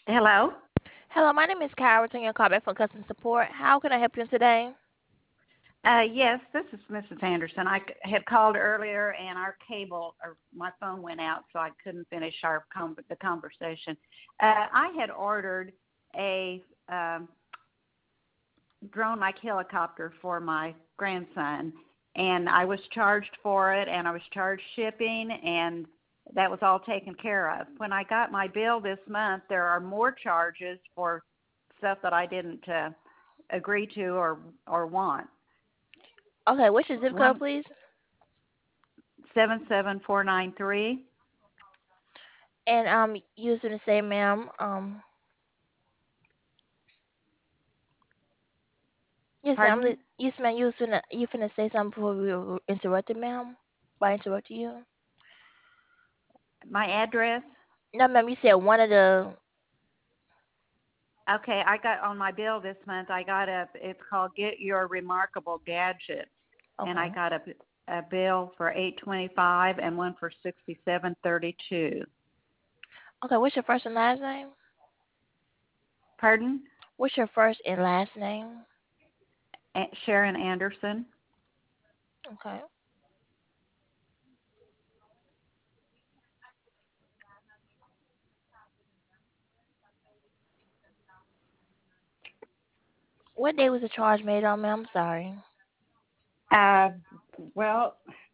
Hello. Hello, my name is Kyle, returning your call back from customer support. How can I help you today? Yes, this is Mrs. Anderson. had called earlier, and our cable or my phone went out, so I couldn't finish the conversation. I had ordered a drone-like helicopter for my grandson, and I was charged for it, and I was charged shipping, and that was all taken care of. When I got my bill this month, there are more charges for stuff that I didn't agree to or want. Okay, what's your zip code, One please? 77493. And you was gonna say, ma'am. Yes, ma'am. Pardon? Yes, ma'am. You finna say something before we were interrupted, ma'am. Why interrupted you? My address? No, ma'am. You said one of the. Okay, I got on my bill this month. It's called Get Your Remarkable Gadget, and I Okay. got a bill for 825 and one for 6732. Okay. What's your first and last name? Pardon? What's your first and last name? Sharon Anderson. Okay. What day was the charge made on, ma'am? I'm sorry. Uh, well,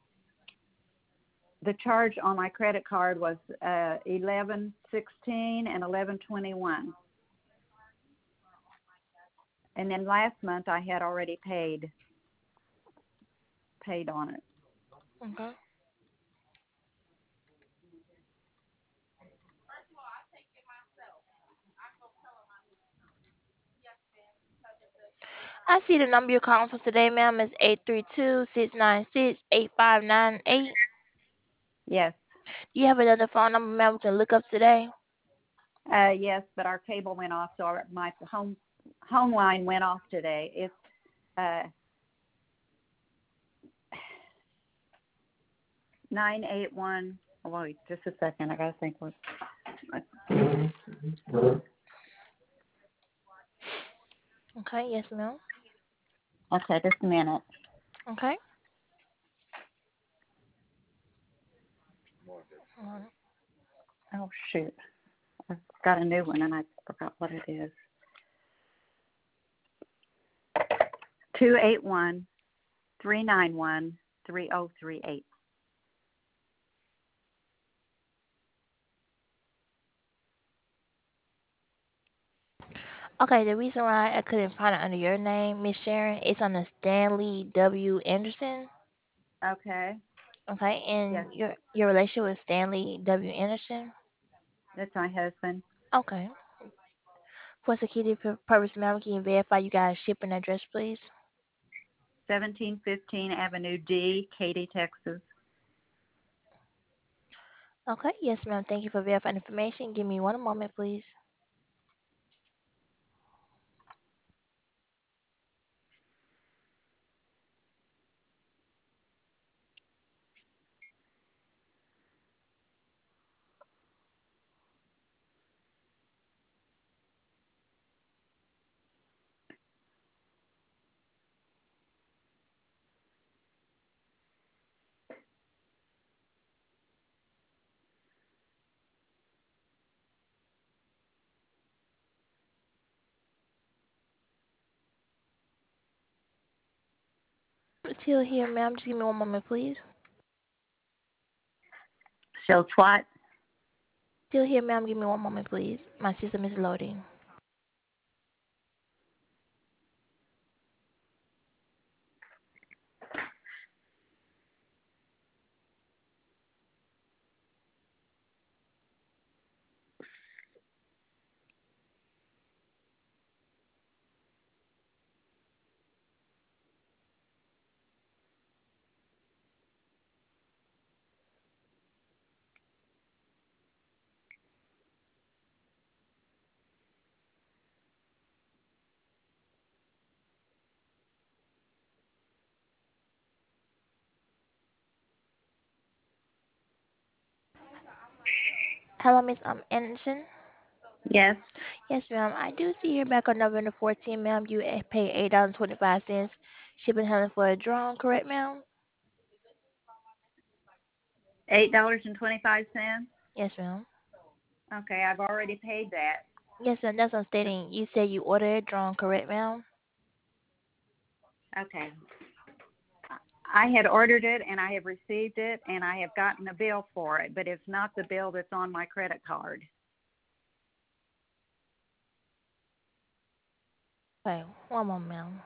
the charge on my credit card was 1116 and 1121. And then last month I had already paid on it. Okay. I see the number you're calling for today, ma'am, is 832-696-8598. Yes. Do you have another phone number, ma'am, we can look up today? Yes, but our cable went off, so my home line went off today. It's uh 981. Oh, wait, just a second. I gotta think what. Okay, yes, ma'am. Okay, just a minute. Okay. Alright. Oh shoot, I got a new one and I forgot what it is. 281-391-3038. Okay, the reason why I couldn't find it under your name, Miss Sharon, it's under Stanley W. Anderson. Okay. Okay, Yes, and your relationship with Stanley W. Anderson. that's my husband. Okay. For security purpose, ma'am, can you verify you guys shipping address, please? 1715 Avenue D, Katy, Texas. Okay, yes, ma'am. Thank you for verifying information. Give me one moment, please. Still here, ma'am. Just give me one moment, please. Shows what? Still here, ma'am. Give me one moment, please. My system is loading. Hello, Miss Anderson. Yes. Yes, ma'am. I do see here back on November 14th, ma'am, you paid $8.25 shipping and handling for a drone, correct, ma'am? $8.25. Yes, ma'am. Okay, I've already paid that. Yes, ma'am. That's what I'm stating. You said you ordered a drone, correct, ma'am? Okay. I had ordered it and I have received it and I have gotten a bill for it, but it's not the bill that's on my credit card. Okay, one more, ma'am.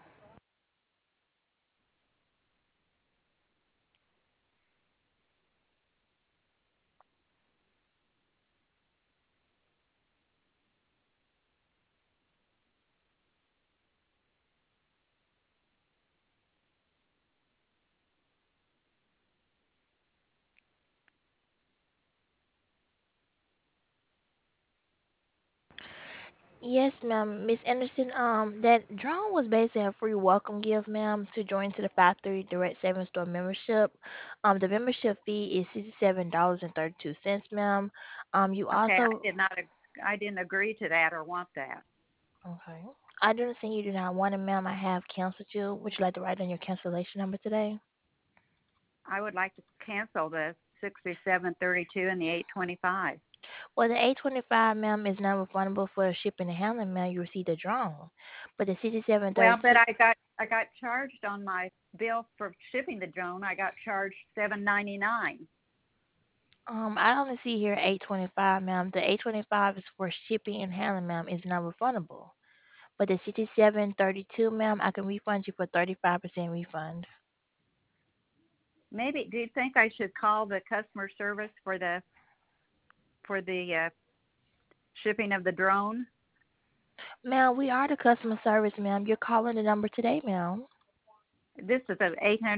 Yes, ma'am. Miss Anderson, that drone was basically a free welcome gift, ma'am, to join to the Factory Direct 7 store membership. The membership fee is $67.32, ma'am. You Okay, also, I didn't agree to that or want that. okay. I do understand you do not want it, ma'am. I have canceled you. Would you like to write down your cancellation number today? I would like to cancel the 6732 and the 825. Well, the 825, ma'am, is not refundable for shipping and handling, ma'am. You received a drone. But the Well, but 6732, I got charged on my bill for shipping the drone. I got charged $7.99. I only see here 825, ma'am. The 825 is for shipping and handling, ma'am. Is not refundable. But the 6732, ma'am, I can refund you for 35% refund. Maybe do you think I should call the customer service for the shipping of the drone? Ma'am, we are the customer service, ma'am. You're calling the number today, ma'am. This is at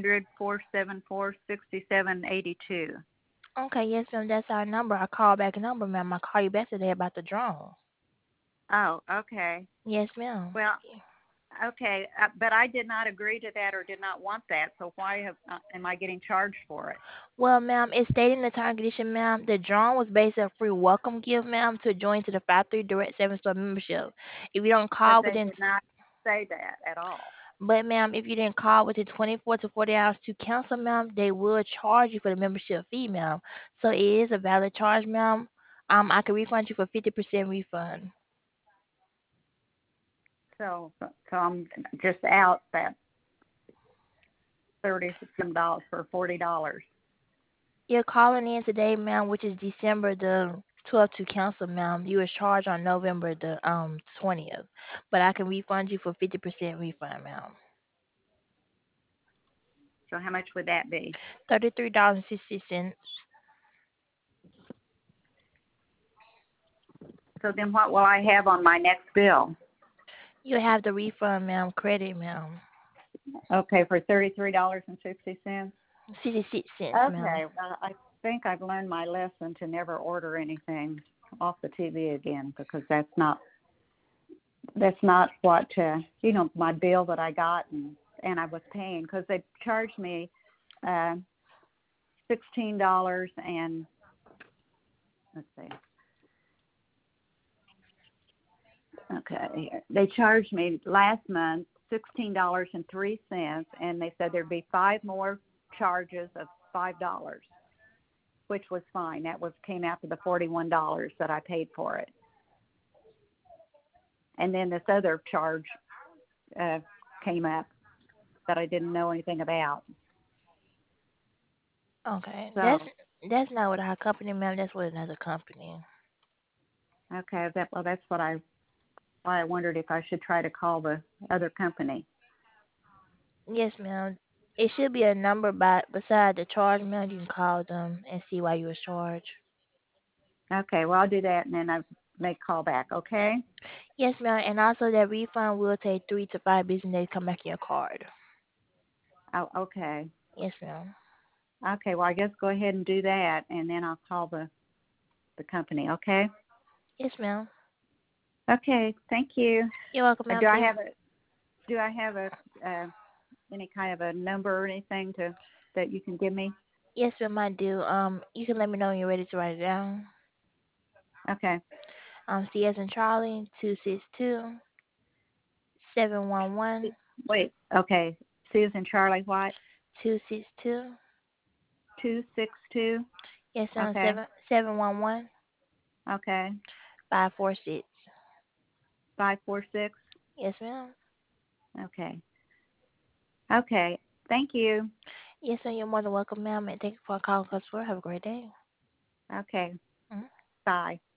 800-474-6782. Okay, yes, ma'am. That's our number. Our callback number, ma'am. I'll call you back today about the drone. Oh, okay. Yes, ma'am. Well, okay, but I did not agree to that or did not want that. So why am I getting charged for it? Well, ma'am, it's stating in the term and condition, ma'am. The drawing was based on a free welcome gift, ma'am, to join to the Factory Direct 7 store membership. If you don't But call they within, did not say that at all. but ma'am, if you didn't call within 24 to 40 hours to cancel, ma'am, they will charge you for the membership fee, ma'am. So it is a valid charge, ma'am. I can refund you for 50% refund. So I'm just out that $30 for $40. You're calling in today, ma'am, which is December the 12th to cancel, ma'am. You was charged on November the 20th, but I can refund you for 50% refund, ma'am. So how much would that be? $33.60. So then what will I have on my next bill? You have the refund, ma'am. Credit, ma'am. Okay, for $33.60. 66 cents, ma'am. Okay, well I think I've learned my lesson to never order anything off the TV again because that's not what my bill that I got and I was paying because they charged me uh $16 and let's see. Okay, they charged me last month $16.03 and they said there'd be five more charges of $5, which was fine. That was came out to the $41 that I paid for it. And then this other charge uh, came up that I didn't know anything about. Okay, that's So that's not with our company, ma'am. That's with another company. okay, that's why I wondered if I should try to call the other company. Yes, ma'am. It should be a number beside the charge, ma'am. You can call them and see why you was charged. Okay, well I'll do that and then I make call back. Okay. Yes, ma'am. And also that refund will take 3 to 5 business days to come back in your card. Oh, okay. Yes, ma'am. Okay. Well, I guess go ahead and do that, and then I'll call the company. Okay. Yes, ma'am. Okay. Thank you. You're welcome, Do ma'am. I Take. have a uh, any kind of a number or anything to that you can give me? Yes, ma'am. I do. You can let me know when you're ready to write it down. Okay. C as in Charlie, 262-711. Wait, okay. Susan Charlie White, 262. 262. Yes, Okay, 711 okay. 546. 546. Yes, ma'am. Okay, okay. Thank you. Yes, ma'am. You're more than welcome, ma'am. And thank you for calling us. Have a great day. Okay, Mhm. bye.